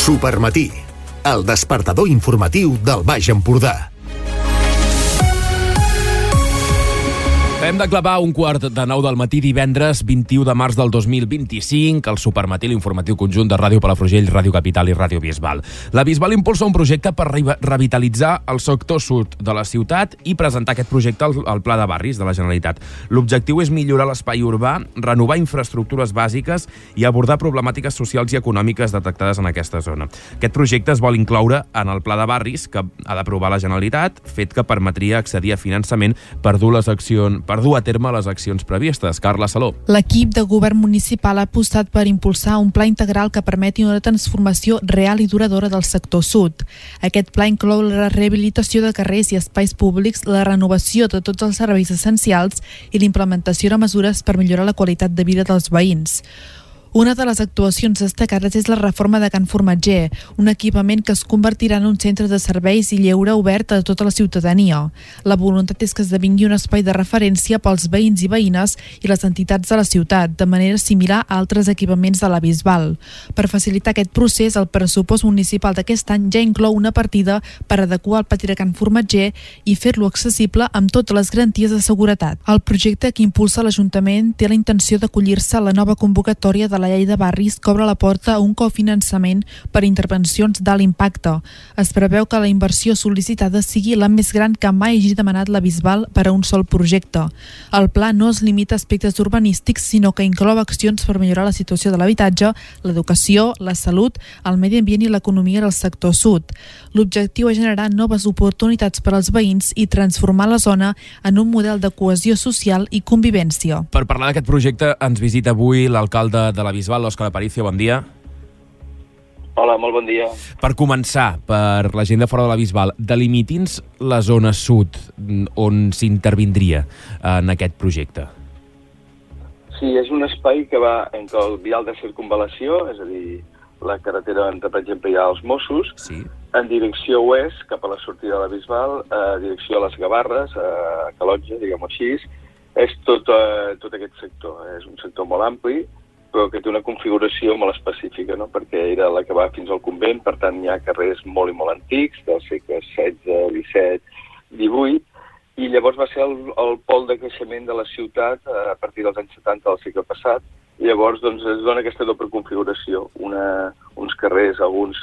Supermatí, el despertador informatiu del Baix Empordà. Hem de clavar 8:45 del matí divendres 21 de març del 2025 al Supermatí, l'informatiu conjunt de Ràdio Palafrugell, Ràdio Capital i Ràdio Bisbal. La Bisbal impulsa un projecte per revitalitzar el sector sud de la ciutat i presentar aquest projecte al Pla de Barris de la Generalitat. L'objectiu és millorar l'espai urbà, renovar infraestructures bàsiques i abordar problemàtiques socials i econòmiques detectades en aquesta zona. Aquest projecte es vol incloure en el Pla de Barris que ha d'aprovar la Generalitat, fet que permetria accedir a finançament per dur a terme les accions previstes. Carla Saló. L'equip de govern municipal ha apostat per impulsar un pla integral que permeti una transformació real i duradora del sector sud. Aquest pla inclou la rehabilitació de carrers i espais públics, la renovació de tots els serveis essencials i l'implementació de mesures per millorar la qualitat de vida dels veïns. Una de les actuacions destacades és la reforma de Can Formatger, un equipament que es convertirà en un centre de serveis i lleure obert a tota la ciutadania. La voluntat és que esdevingui un espai de referència pels veïns i veïnes i les entitats de la ciutat, de manera similar a altres equipaments de la Bisbal. Per facilitar aquest procés, el pressupost municipal d'aquest any ja inclou una partida per adequar el pati de Can Formatger i fer-lo accessible amb totes les garanties de seguretat. El projecte que impulsa l'Ajuntament té la intenció d'acollir-se a la nova convocatòria de la llei de barris que obre la porta a un cofinançament per intervencions d'alt impacte. Es preveu que la inversió sol·licitada sigui la més gran que mai hagi demanat la Bisbal per a un sol projecte. El pla no es limita a aspectes urbanístics, sinó que inclou accions per millorar la situació de l'habitatge, l'educació, la salut, el medi ambient i l'economia del sector sud. L'objectiu és generar noves oportunitats per als veïns i transformar la zona en un model de cohesió social i convivència. Per parlar d'aquest projecte ens visita avui l'alcalde de la Bisbal, l'Òscar Aparicio. Bon dia. Hola, molt bon dia. Per començar, per la gent de fora de la Bisbal, delimiti'ns la zona sud on s'intervindria en aquest projecte. Sí, és un espai que va entre el vial de circunvalació, és a dir, la carretera on, per exemple, hi ha els Mossos, sí, en direcció oest, cap a la sortida de la Bisbal, direcció a les Gavarres, a Calotja, diguem-ho així. És tot aquest sector. És un sector molt ampli, però que té una configuració molt específica, no? Perquè era la que va fins al convent, per tant hi ha carrers molt i molt antics, dels segles XVI, XVII, XVIII, i llavors va ser el pol de creixement de la ciutat a partir dels anys 70 del segle passat. I llavors doncs, es dona aquesta doble configuració, uns carrers, alguns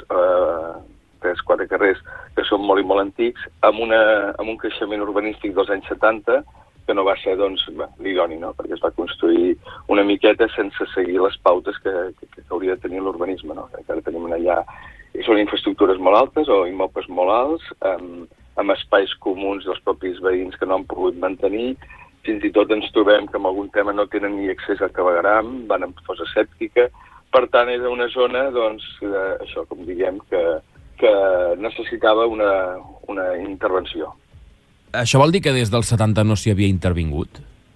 3-4 carrers que són molt i molt antics, amb un creixement urbanístic dels anys 70, que no va ser doncs, l'idoni, no? Perquè es va construir una miqueta sense seguir les pautes que hauria de tenir l'urbanisme. No? Encara tenim allà, són infraestructures molt altes o immobles molt alts, amb espais comuns dels propis veïns que no han pogut mantenir. Fins i tot ens trobem que en algun tema no tenen ni accés al clavegueram, van amb fosa sèptica. Per tant, era una zona, doncs, això, com diguem, que necessitava una intervenció. Això vol dir que des dels 70 no s'hi havia intervingut?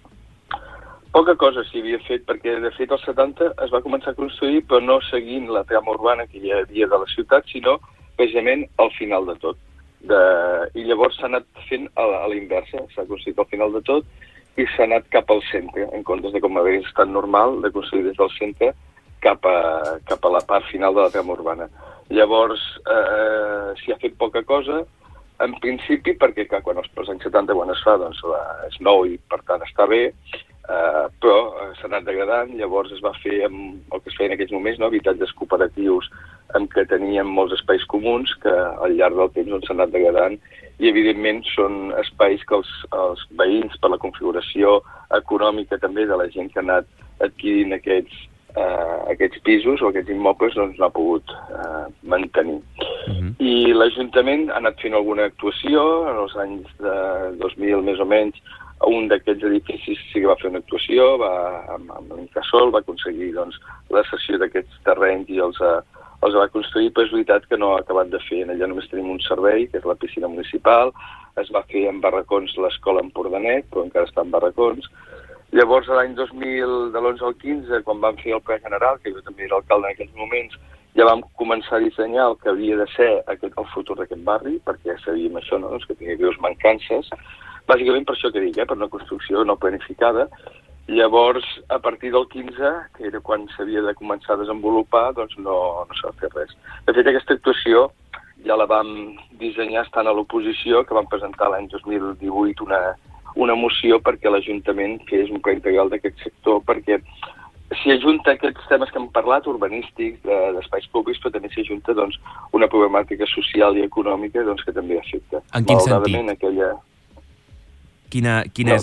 Poca cosa s'hi havia fet, perquè de fet als 70 es va començar a construir, però no seguint la trama urbana que hi havia de la ciutat, sinó precisament al final de tot. I llavors s'ha anat fent a la inversa, s'ha construït al final de tot i s'ha anat cap al centre, en comptes de com hagués estat normal de construir des del centre cap a la part final de la trama urbana. Llavors s'hi ha fet poca cosa, en principi, perquè quan els anys 70 quan es fa, doncs és nou i per tant està bé, però s'ha anat degradant. Llavors es va fer amb el que es feia en aquells moments, no? Habitatges cooperatius en què teníem molts espais comuns que al llarg del temps s'han anat degradant i evidentment són espais que els veïns, per la configuració econòmica també de la gent que ha anat adquirint aquests pisos o aquests immobles, doncs no ha pogut mantenir. I l'Ajuntament ha anat fent alguna actuació en els anys de 2000 més o menys. Un d'aquests edificis sí que va fer una actuació, amb l'Incasòl va aconseguir doncs, la cessió d'aquests terrenys i els va construir, però és veritat que no ha acabat de fer. Allà només tenim un servei, que és la piscina municipal, es va fer en barracons l'escola Empordanet, però encara està en barracons. Llavors, l'any 2000, de l'11 al 15, quan vam fer el ple general, que jo també era alcalde en aquells moments, ja vam començar a dissenyar el que havia de ser el futur d'aquest barri, perquè sabíem això, no? Que tenia greus mancances, bàsicament per això que dic, per una construcció no planificada, Llavors, a partir del 15, que era quan s'havia de començar a desenvolupar, doncs no s'ha de fer res. De fet, aquesta actuació ja la vam dissenyar estant a l'oposició, que vam presentar l'any 2018 una moció perquè l'Ajuntament fes un pla integral d'aquest sector, perquè s'hi ajunta aquests temes que hem parlat, urbanístics, d'espais públics, però també s'hi ajunta doncs, una problemàtica social i econòmica doncs, que també afecta. En quin sentit? Quina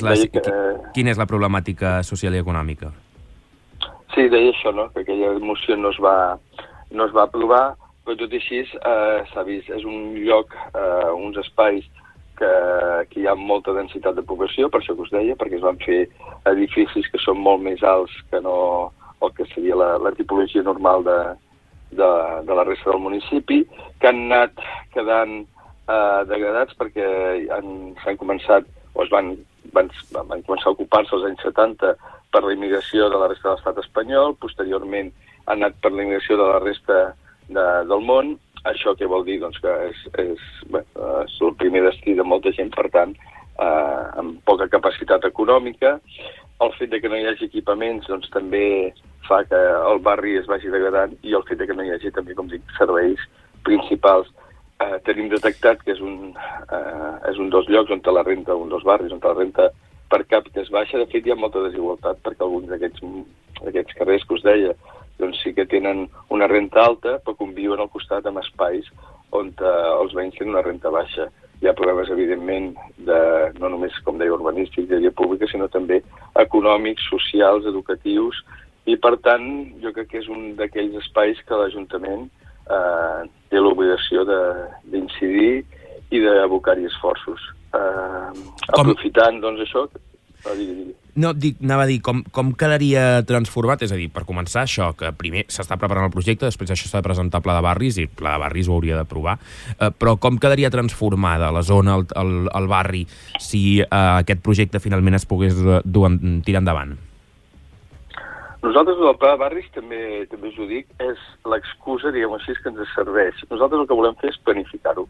és la problemàtica social i econòmica? Sí, deia això, no? Que aquella moció no es va aprovar, però tot i així s'ha vist. És un lloc, uns espais que hi ha molta densitat de població, per això que us deia, perquè es van fer edificis que són molt més alts que no el que seria la tipologia normal de la resta del municipi, que han anat quedant degradats perquè s'han començat o van començar a ocupar-se als anys 70 per la immigració de la resta de l'estat espanyol, posteriorment han anat per la immigració de la resta del món. Això què vol dir? Doncs que és el primer destí de molta gent, per tant, amb poca capacitat econòmica. El fet de que no hi hagi equipaments doncs, també fa que el barri es vagi degradant i el fet de que no hi hagi també, com dic, serveis principals. Tenim detectat que és un dels llocs on la renta, un dels barris on la renta per càpita és baixa. De fet, hi ha molta desigualtat perquè alguns d'aquests carrers que us deia doncs sí que tenen una renta alta, però conviuen al costat amb espais on els veïns tenen una renta baixa. Hi ha problemes, evidentment, no només, com deia, urbanístics, de via pública, sinó també econòmics, socials, educatius, i per tant jo crec que és un d'aquells espais que l'Ajuntament té l'obligació d'incidir i d'abocar-hi esforços. Aprofitant, doncs, això... No, anava a dir, com quedaria transformat? És a dir, per començar, això, que primer s'està preparant el projecte, després això s'ha de presentar al Pla de Barris, i el Pla de Barris ho hauria d'aprovar, però com quedaria transformada la zona, el barri, si aquest projecte finalment es pogués tirar endavant? Nosaltres, el Pla de Barris, també us ho dic, és l'excusa, diguem així, que ens serveix. Nosaltres el que volem fer és planificar-ho,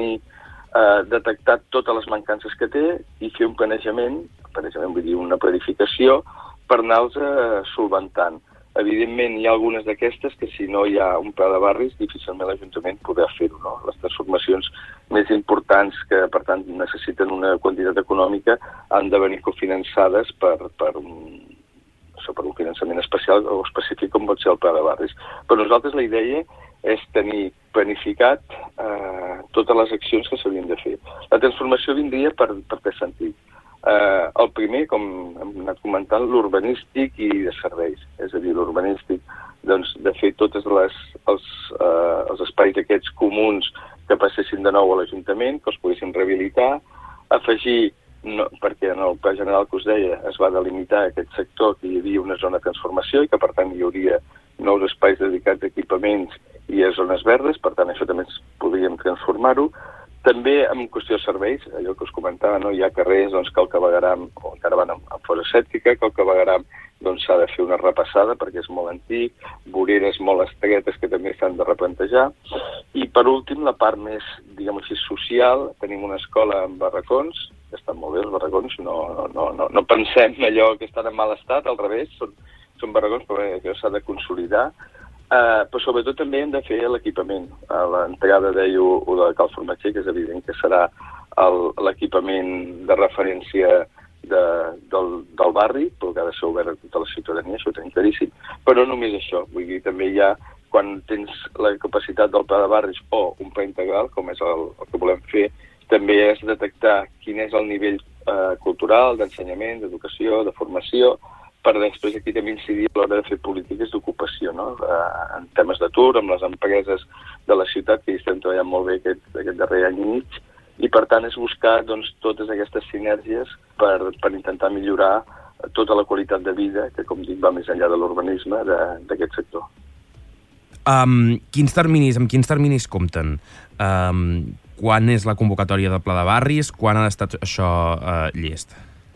detectar totes les mancances que té i fer un planejament vull dir una planificació, per anar-los solventant. Evidentment, hi ha algunes d'aquestes que si no hi ha un pla de barris, difícilment l'Ajuntament podrà fer-ho, no? Les transformacions més importants que, per tant, necessiten una quantitat econòmica han de venir cofinançades per un finançament especial o específic com pot ser el pla de barris. Però nosaltres la idea és tenir planificat totes les accions que s'haurien de fer. La transformació vindria per què sentit? El primer, com hem anat comentant, l'urbanístic i de serveis. És a dir, l'urbanístic, doncs, de fer tots els espais aquests comuns que passessin de nou a l'Ajuntament, que els poguessin rehabilitar, afegir, perquè en el pla general que us deia es va delimitar aquest sector que hi havia una zona de transformació i que, per tant, hi hauria nous espais dedicats a equipaments i a zones verdes, per tant, això també podríem transformar-ho. També en qüestió de serveis, allò que us comentava, no? Hi ha carrers doncs, que el clavegueram, o encara van amb fosa sèptica, que el claveguram doncs, s'ha de fer una repassada perquè és molt antic, voreres molt estretes que també s'han de replantejar. I per últim, la part més, diguem així, social, tenim una escola amb barracons, que estan molt bé els barracons, no pensem allò que estan en mal estat, al revés, són barracons, però això s'ha de consolidar. Però sobretot també hem de fer l'equipament. A l'entrada deia ho de Cal Formatger, que és evident que serà l'equipament de referència del barri, però que ha de ser obert a tota la ciutadania, això ho tenim claríssim. Però no només això, vull dir, també hi ha, quan tens la capacitat del pla de barris o un pla integral, com és el que volem fer, també és detectar quin és el nivell cultural, d'ensenyament, d'educació, de formació, per després aquí també incidir a l'hora de fer polítiques d'ocupació, no? En temes d'atur, amb les empreses de la ciutat, que hi estem treballant molt bé aquest darrer any i mig, i per tant és buscar doncs, totes aquestes sinergies per intentar millorar tota la qualitat de vida, que com dic va més enllà de l'urbanisme d'aquest sector. Amb quins terminis compten? Quan és la convocatòria del Pla de Barris? Quan ha d'estar això llest?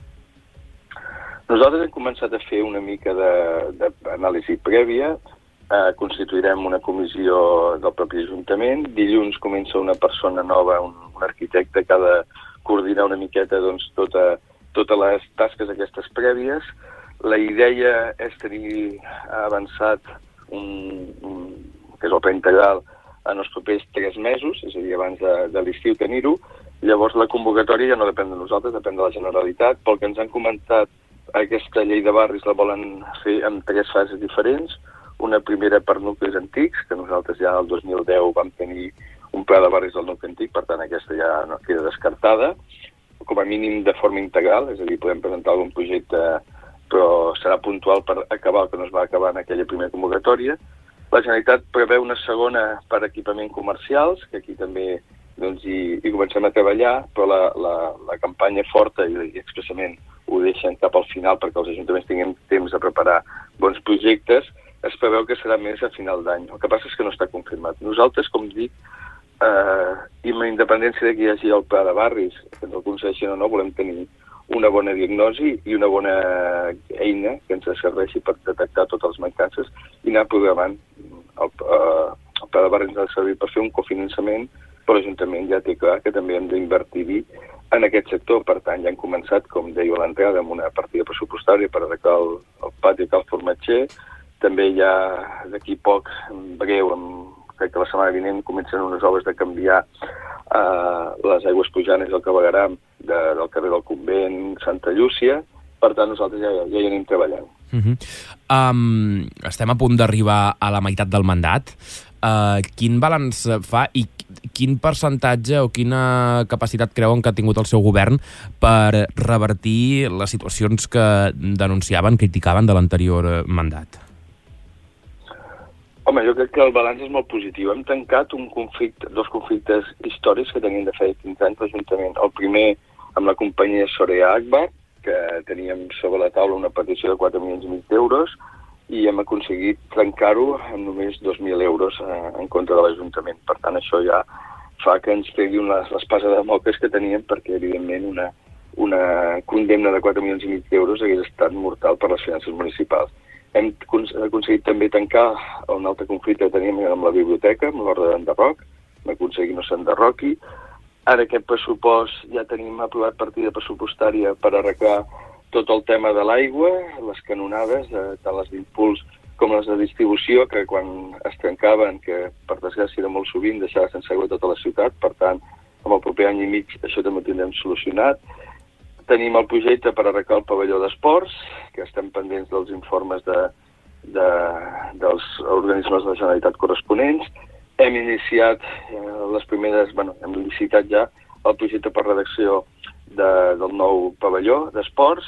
Nosaltres hem començat a fer una mica d'anàlisi prèvia, constituirem una comissió del propi Ajuntament, dilluns comença una persona nova, un arquitecte que ha de coordinar una miqueta doncs, totes les tasques aquestes prèvies. La idea és tenir avançat que és el pla integral en els propers 3 mesos, és a dir, abans de l'estiu tenir-ho. Llavors la convocatòria ja no depèn de nosaltres, depèn de la Generalitat. Pel que ens han comentat, aquesta llei de barris la volen fer en 3 fases diferents. Una primera per nuclis antics, que nosaltres ja el 2010 vam tenir un pla de barris del nucli antic, per tant aquesta ja no queda descartada, com a mínim de forma integral, és a dir, podem presentar algun projecte, però serà puntual per acabar el que no es va acabar en aquella primera convocatòria. La Generalitat preveu una segona per equipament comercials, que aquí també hi comencem a treballar, però la campanya forta i expressament ho deixen cap al final perquè els ajuntaments tinguin temps de preparar bons projectes, es preveu que serà més a final d'any. El que passa és que no està confirmat. Nosaltres, com dic, i amb la independència de que hi hagi el pla de barris, que ens el concedeixin o no, volem tenir una bona diagnosi i una bona eina que ens serveixi per detectar totes les mancances i anar programant. El pla de barris ens ha de servir per fer un cofinançament, però l'Ajuntament ja té clar que també hem d'invertir-hi en aquest sector. Per tant, ja hem començat, com deia a l'entrada, amb una partida pressupostària per arreglar el pati i el formatger. També ja d'aquí poc, en breu, crec que la setmana vinent, comencen unes obres de canviar les aigües pujanes del clavegueram del carrer del Convent, Santa Llúcia. Per tant, nosaltres ja hi anem treballant. Estem a punt d'arribar a la meitat del mandat. Quin balanç fa i quin percentatge o quina capacitat creuen que ha tingut el seu govern per revertir les situacions que denunciaven, criticaven de l'anterior mandat? Home, jo crec que el balanç és molt positiu. Hem tancat dos conflictes històrics que tenien de fer 15 anys l'Ajuntament. El primer amb la companyia Sorea Akbar, que teníem sobre la taula una petició de 4,5 milions d'euros i hem aconseguit trencar-ho amb només 2.000 euros en contra de l'Ajuntament. Per tant, això ja fa que ens tregui l'espasa de Damocles que teníem, perquè, evidentment, una condemna de 4,5 milions d'euros hagués estat mortal per les finances municipals. Hem aconseguit també tancar un altre conflicte que teníem amb la biblioteca, amb l'ordre d'enderroc, hem aconseguit no s'enderroqui. Ara aquest pressupost ja tenim aprovat partida pressupostària per arreglar tot el tema de l'aigua, les canonades, tant les d'impuls com les de distribució, que quan es trencaven, que per desgràcia era molt sovint, deixava sense aigua tota la ciutat. Per tant, en el proper any i mig això també ho tindrem solucionat. Tenim el projecte per arreglar el pavelló d'esports, que estem pendents dels informes dels organismes de la Generalitat corresponents. Hem iniciat hem licitat ja el projecte per redacció del nou pavelló d'esports.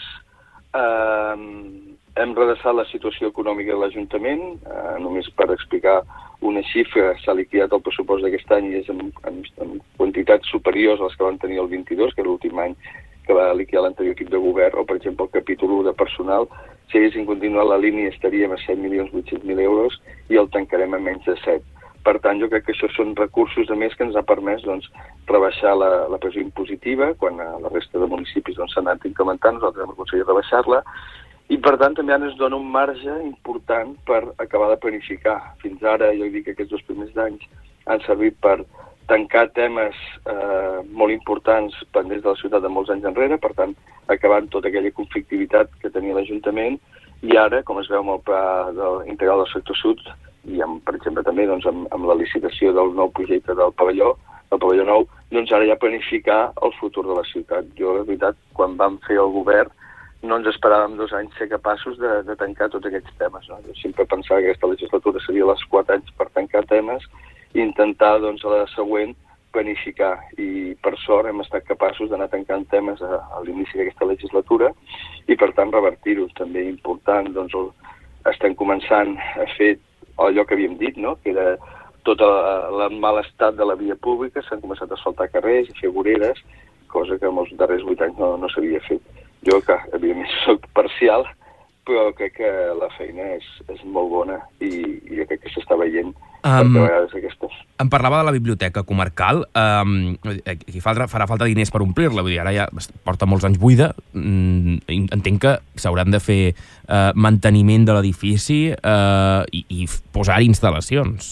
Hem redreçat la situació econòmica de l'Ajuntament, només per explicar una xifra, s'ha liquidat el pressupost d'aquest any i és en quantitats superiors a les que van tenir el 22, que era l'últim any que va liquidar l'anterior equip de govern, o per exemple el capítol 1 de personal, si haguéssim continuat la línia estaríem a 7.800.000 euros i el tancarem a menys de 7. Per tant, jo crec que això són recursos a més que ens ha permès rebaixar la pressió impositiva, quan a la resta de municipis s'ha anat incrementant, nosaltres hem aconseguit rebaixar-la, i per tant també ens dona un marge important per acabar de planificar. Fins ara, jo dic que aquests 2 primers anys han servit per tancar temes molt importants pendents de la ciutat de molts anys enrere, per tant, acabant tota aquella conflictivitat que tenia l'Ajuntament, i ara, com es veu amb el pla integral del sector sud, i per exemple també amb la licitació del nou projecte del pavelló nou, ara ja planificar el futur de la ciutat. Jo, la veritat, quan vam fer el govern, no ens esperàvem 2 anys ser capaços de tancar tots aquests temes. Jo sempre pensava que aquesta legislatura seria les 4 anys per tancar temes i intentar, a la següent, planificar. I, per sort, hem estat capaços d'anar tancant temes a l'inici d'aquesta legislatura i, per tant, revertir-ho. També important, estem començant a fer allò que havíem dit, que era tot el mal estat de la via pública, s'han començat a asfaltar carrers i fer voreres, cosa que en els darrers 8 anys no s'havia fet. Jo, que evidentment soc parcial, però crec que la feina és molt bona i jo crec que s'està veient per vegades aquestes. Em parlava de la biblioteca comarcal. Aquí farà falta diners per omplir-la, vull dir, ara ja porta molts anys buida. Entenc que s'hauran de fer manteniment de l'edifici i posar-hi instal·lacions.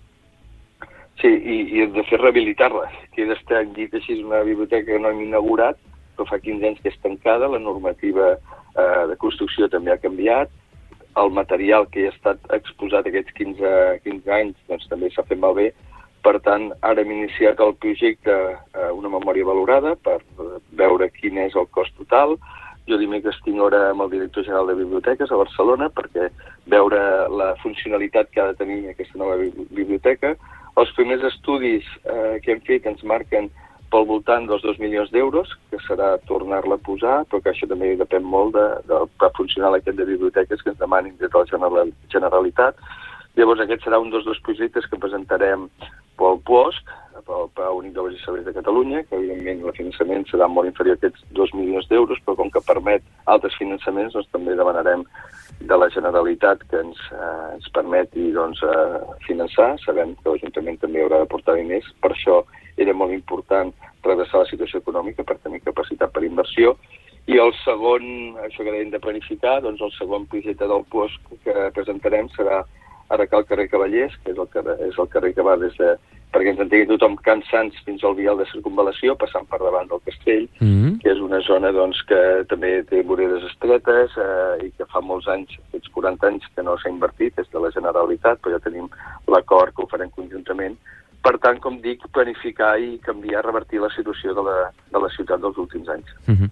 Sí, i de fer rehabilitar-la. Queda dit així, és una biblioteca que no hem inaugurat, però fa 15 anys que és tancada, la normativa de construcció també ha canviat, el material que ha estat exposat aquests 15 anys doncs, també s'ha fet malbé. Per tant, ara hem iniciat el projecte, una memòria valorada, per veure quin és el cost total. Jo dimecres tinc hora amb el director general de biblioteques a Barcelona perquè veure la funcionalitat que ha de tenir aquesta nova biblioteca. Els primers estudis que hem fet ens marquen pel voltant dels 2 milions d'euros, que serà tornar-la a posar, però que això també depèn molt del pla funcional aquest de biblioteques que ens demanin des de la Generalitat. Llavors aquest serà un dels 2 projectes que presentarem pel PUOSC, pel Pla Únic d'Obres i Serveis de Catalunya, que evidentment el finançament serà molt inferior a aquests 2 milions d'euros, però com que permet altres finançaments, doncs també demanarem de la Generalitat que ens permeti finançar. Sabem que l'Ajuntament també haurà d'aportar diners, per això era molt important redreçar la situació econòmica per tenir capacitat per inversió. I el segon, això que dèiem de planificar, doncs el segon projecte del PUOSC que presentarem serà ara cal carrer Cavallers, que és el carrer que va des de, perquè ens entengui tothom, Can Sants fins al vial de circunvalació, passant per davant del castell, que és una zona que també té voreres estretes i que fa molts anys, aquests 40 anys, que no s'ha invertit des de la Generalitat, però ja tenim l'acord que ho farem conjuntament. Per tant, com dic, planificar i canviar, revertir la situació de la ciutat dels últims anys.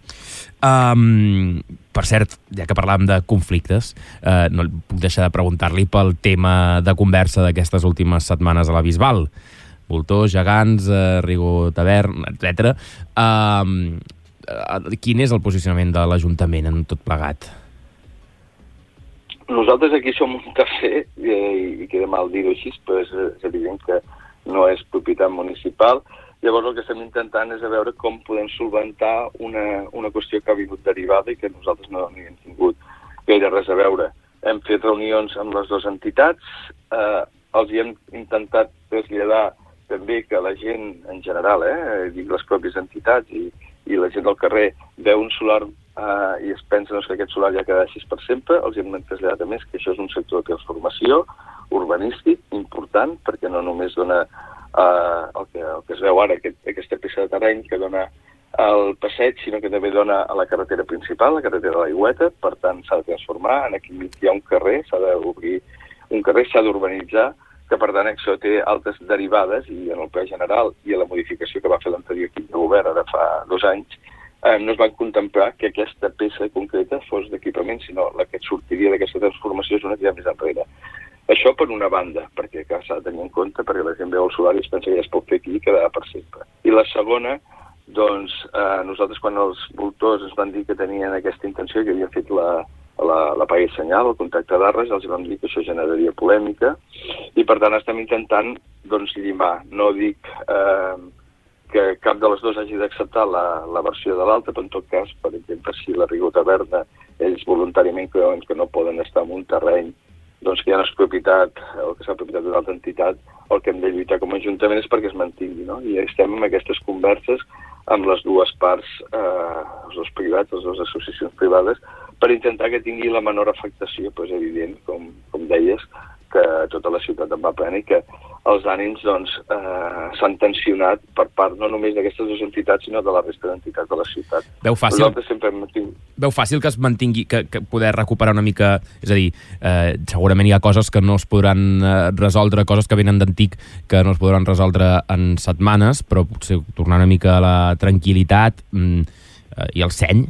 Per cert, ja que parlàvem de conflictes, no puc deixar de preguntar-li pel tema de conversa d'aquestes últimes setmanes a la Bisbal. Voltors, gegants, Rigo Tavern, etc. Quin és el posicionament de l'Ajuntament en tot plegat? Nosaltres aquí som un tercer, i queda mal dir-ho així, però és evident que no és propietat municipal. Llavors el que estem intentant és a veure com podem solventar una qüestió que ha vingut derivada i que nosaltres no hi hem tingut gaire res a veure. Hem fet reunions amb les 2 entitats, els hi hem intentat traslladar també que la gent en general, dic les pròpies entitats i la gent del carrer, veu un solar i es pensa que aquest solar ja quedarà així per sempre. Els hem traslladat a més que això és un sector de transformació urbanístic important, perquè no només dona el que es veu ara, aquesta peça de terreny que dona al passeig, sinó que també dona a la carretera principal, la carretera de l'Aigüeta. Per tant, s'ha de transformar. Aquí hi ha un carrer, s'ha d'obrir un carrer, s'ha d'urbanitzar, que per tant això té altres derivades, i en el pla general i a la modificació que va fer l'anterior equip de govern ara fa 2 anys, no es van contemplar que aquesta peça concreta fos d'equipament, sinó la que sortiria d'aquesta transformació és una que hi ha més enrere. Això per una banda, perquè s'ha de tenir en compte, perquè la gent veu el solar i es pensa que ja es pot fer aquí i quedarà per sempre. I la segona, doncs, nosaltres quan els voltors ens van dir que tenien aquesta intenció, que havien fet la paga i senyal, el contracte d'arres, els vam dir que això generaria polèmica, i per tant estem intentant llimar. No dic que cap de les 2 hagi d'acceptar la versió de l'altra, però en tot cas, per exemple, si la Rigo Taverna ells voluntàriament creuen que no poden estar en un terreny doncs que ja no és propietat, o que s'ha propietat d'una altra entitat, el que hem de lluitar com a Ajuntament és perquè es mantingui, no? I estem en aquestes converses amb les 2 parts, els 2 privats, les 2 associacions privades, per intentar que tingui la menor afectació. Però és evident, com deies, que tota la ciutat en va plena i que els ànims s'han tensionat per part no només d'aquestes 2 entitats, sinó de la resta d'entitats de la ciutat. Veu fàcil que es mantingui, que poder recuperar una mica... És a dir, segurament hi ha coses que no es podran resoldre, coses que venen d'antic que no es podran resoldre en setmanes, però potser tornar una mica a la tranquil·litat i el seny.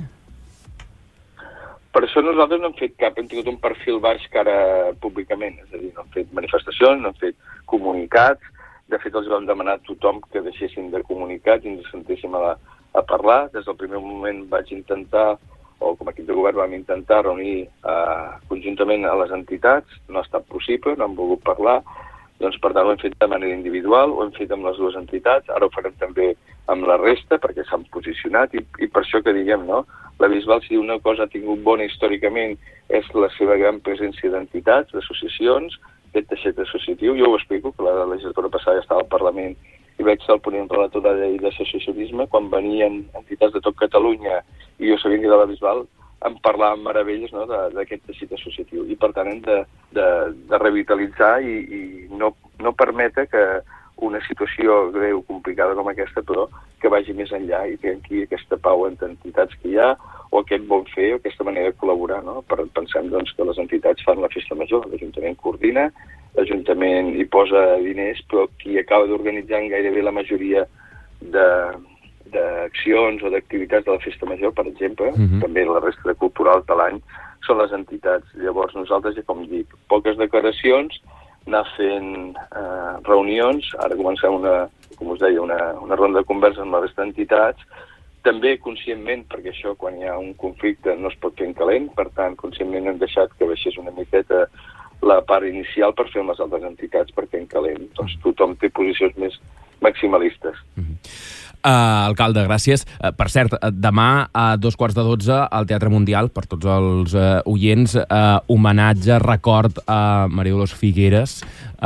Per això nosaltres no hem fet cap, hem tingut un perfil baix cara públicament, és a dir, no hem fet manifestacions, no hem fet comunicats. De fet, els vam demanar a tothom que deixessin de comunicar i ens sentéssim a parlar. Des del primer moment vaig intentar, o com a equip de govern vam intentar reunir conjuntament a les entitats, no ha estat possible, no han volgut parlar, doncs per tant ho hem fet de manera individual, ho hem fet amb les 2 entitats, ara ho farem també amb la resta perquè s'han posicionat i per això que diguem, no? La Bisbal, si una cosa ha tingut bona històricament, és la seva gran presència d'entitats, d'associacions, aquest teixit associatiu. Jo ho explico, que la legislatura passada ja estava al Parlament i vaig ser el ponent relator de la llei d'associacionisme, quan venien entitats de tot Catalunya i jo sabia que de la Bisbal em parlàvem meravelles, no, d'aquest teixit associatiu. I per tant hem de revitalitzar i no permetre que una situació greu, complicada com aquesta, però que vagi més enllà i trenqui aquesta pau entre entitats que hi ha o aquest bon fer o aquesta manera de col·laborar, no? Pensem doncs, que les entitats fan la festa major, l'Ajuntament coordina, l'Ajuntament hi posa diners, però qui acaba d'organitzar en gairebé la majoria d'accions o d'activitats de la festa major, per exemple, també la resta de culturals de l'any, són les entitats. Llavors nosaltres, ja com dic, poques declaracions, anar fent reunions, ara comencem com us deia, una ronda de conversa amb la resta d'entitats, també conscientment, perquè això quan hi ha un conflicte no es pot fer en calent, per tant, conscientment hem deixat que baixés una miqueta la part inicial per fer amb les altres entitats perquè en calent. Doncs tothom té posicions més maximalistes. Alcalde, gràcies. Per cert, demà a 2:15 al Teatre Mundial, per tots els oients, homenatge, record a Maria Dolors Figueres,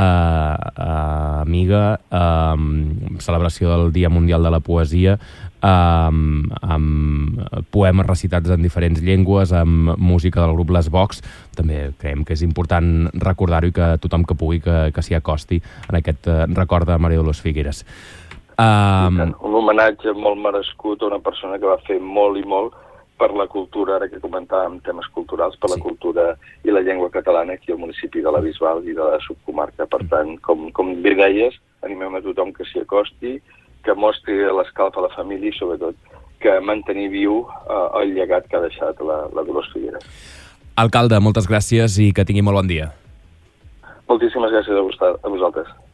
amiga, celebració del Dia Mundial de la Poesia, amb poemes recitats en diferents llengües, amb música del grup Les Vox. També creiem que és important recordar-ho i que tothom que pugui que s'hi acosti en aquest record de Maria Dolors Figueres. Un homenatge molt merescut a una persona que va fer molt i molt per la cultura, ara que comentàvem temes culturals, per la cultura i la llengua catalana aquí al municipi de la Bisbal i de la subcomarca. Per tant, com bé deies, animem a tothom que s'hi acosti, que mostri l'escalf a la família i, sobretot, que mantenir viu el llegat que ha deixat la Dolors Figueres. Alcalde, moltes gràcies i que tingui molt bon dia. Moltíssimes gràcies a vosaltres.